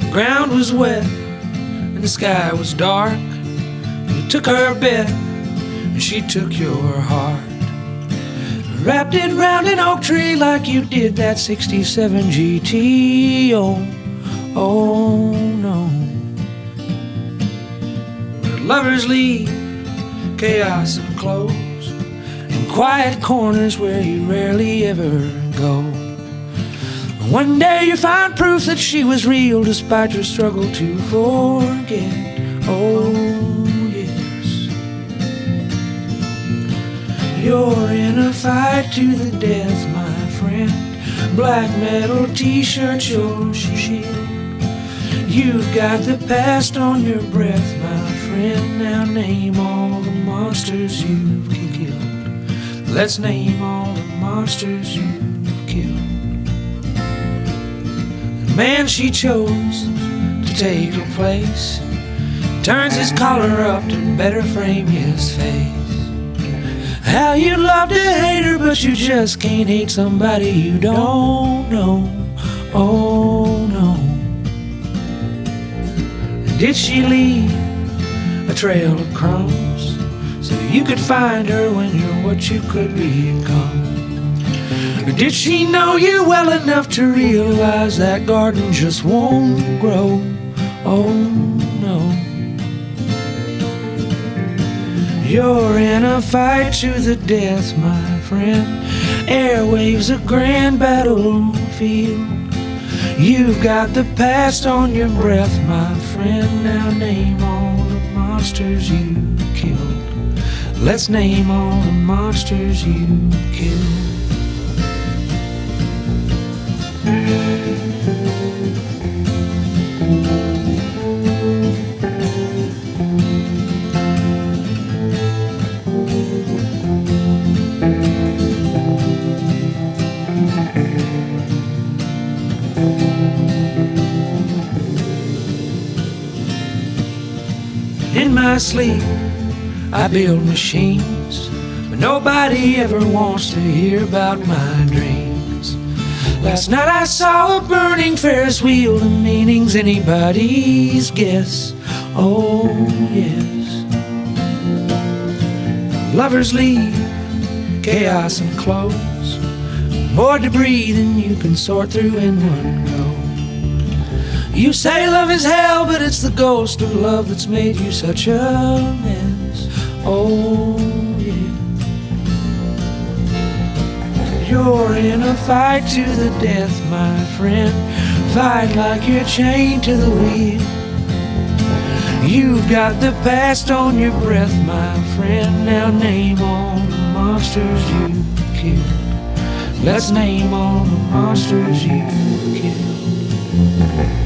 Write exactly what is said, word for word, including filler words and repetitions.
The ground was wet and the sky was dark. You took her bed and she took your heart. Wrapped it round an oak tree like you did that sixty-seven G T. Oh, oh no. But lovers leave chaos and clothes in quiet corners where you rarely ever go. One day you find proof that she was real despite your struggle to forget. Oh yes. You're in a fight to the death, my friend. Black metal t-shirt, your shield. You've got the past on your breath, my friend. Now name all the monsters you've killed. Let's name all the monsters you've killed. The man she chose to take her place turns his collar up to better frame his face. How you'd love to hate her, but you just can't hate somebody you don't know. Oh no. Did she leave a trail of crumbs so you could find her when you're what you could become? Or did she know you well enough to realize that garden just won't grow? Oh no. You're in a fight to the death, my friend. Airwaves a grand battlefield. You've got the past on your breath, my friend. Now name all the monsters you killed. Let's name all the monsters you killed. In my sleep, I build machines, but nobody ever wants to hear about my dreams. Last night I saw a burning Ferris wheel, the meaning's anybody's guess. Oh yes. Lovers leave chaos and clothes, more debris than you can sort through in one go. You say love is hell, but it's the ghost of love that's made you such a mess. Oh yeah. You're in a fight to the death, my friend. Fight like you're chained to the wheel. You've got the past on your breath, my friend. Now name all the monsters you killed. Let's name all the monsters you killed.